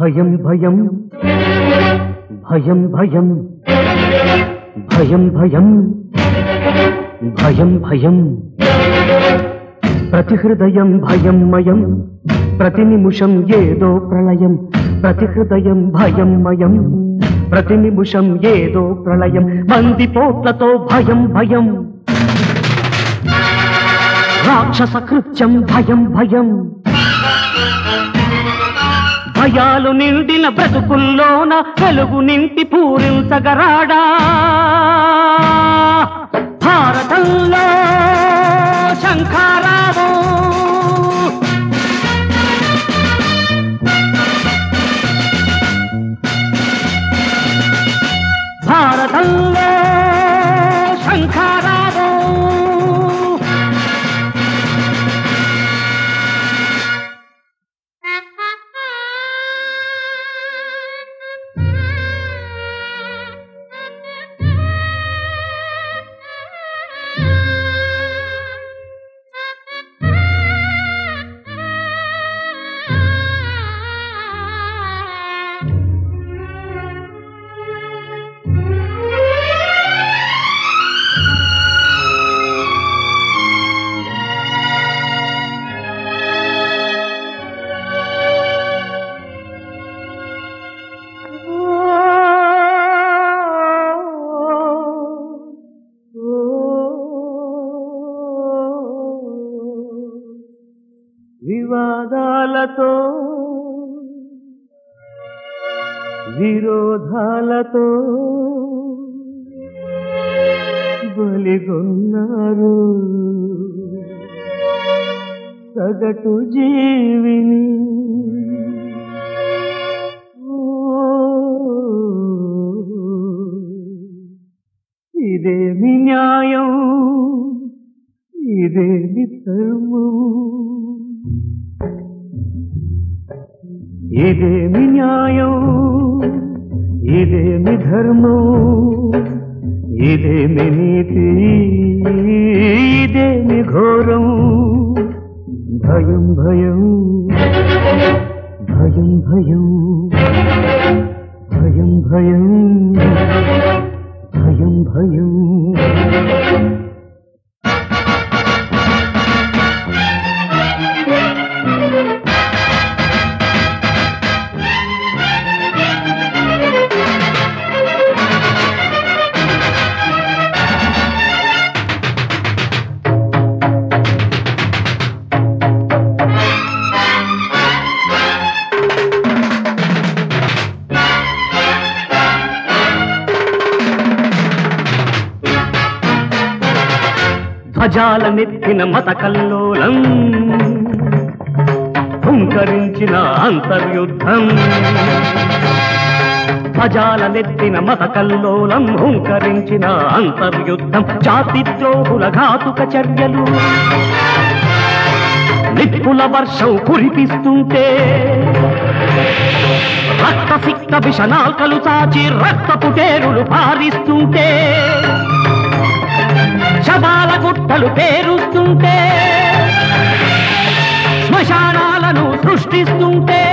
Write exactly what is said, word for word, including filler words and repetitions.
భయం భయం భయం భయం భయం భయం భయం భయం ప్రతి హృదయం భయంమయం ప్రతి నిమిషం ఏదో ప్రళయం ప్రతి హృదయం భయంమయం ప్రతి నిమిషం ఏదో ప్రళయం మంది పోట్లతో భయం భయం రాక్షస కృత్యం భయం భయం భయాలు నిండిన బ్రతుకుల్లోన వెలుగు నింటి పూరించగరాడా భారతంలో శంఖారావు భారతంలో శంఖారావు వివాదాలతో విరోధాలతో బలిగొన్నారు సగటు జీవిని ఇదేమి న్యాయం ఇదేమి ధర్మం ఇదేమి న్యాయం ఇదేమి ధర్మం ఇదేమి నీతి ఇదేమి ఘోరం భయం భయం భయం భయం భయం భయం భయం భయం ధ్వజాల నెత్తిన మత కల్లోలం హుంకరించిన అంతర్యుద్ధం ధ్వజాల నెత్తిన మత కల్లోలం హుంకరించిన అంతర్యుద్ధం జాతిద్రోహుల ఘాతుక చర్యలు నిప్పుల వర్షం కురిపిస్తుంటే రక్తసిక్త విషనాల్కలు చాచి రక్తపు టేరులు పారిస్తుంటే శవాల గుట్టలు పేరుస్తుంటే శ్మశానాలను సృష్టిస్తుంటే